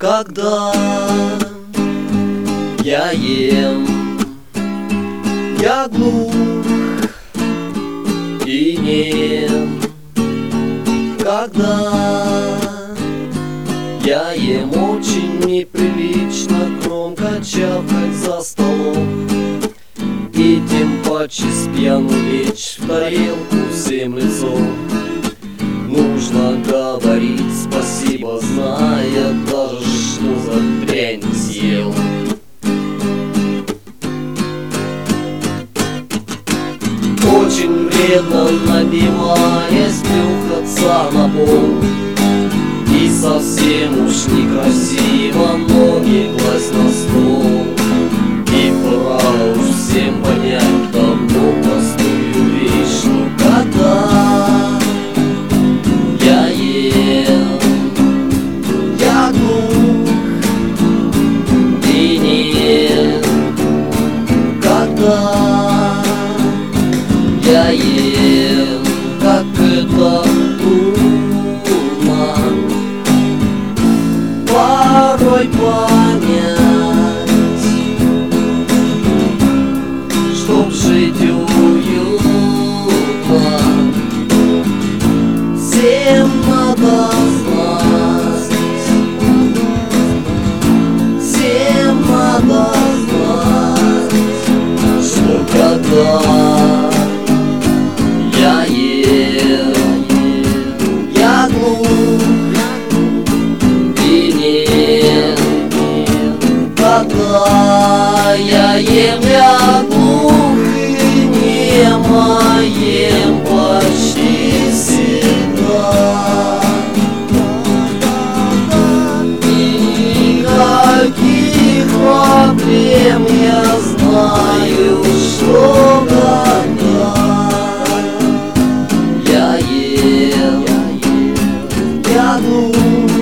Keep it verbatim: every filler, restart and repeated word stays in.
Когда я ем, я глух и нем. Когда я ем, очень неприлично громко чавкать за столом, и тем паче с пьяну лечь в тарелку всем лицом. Нужно говорить спасибо, зная даже, что за дрянь съел. Очень вредно, напиваясь, плюхаться на пол, и совсем уж некрасиво ноги класть на стол. И пора уж всем понять давно простую вещь, что когда я ем, я глух и нем. Когда я ем, как это трудно порой понять, чтоб жить уютно, всем надо знать, всем надо знать, что когда я ем, я глух и нем. Когда я ем, я глух и нем, а ем почти всегда. И никаких проблем, я знаю, что когда я ем, я глух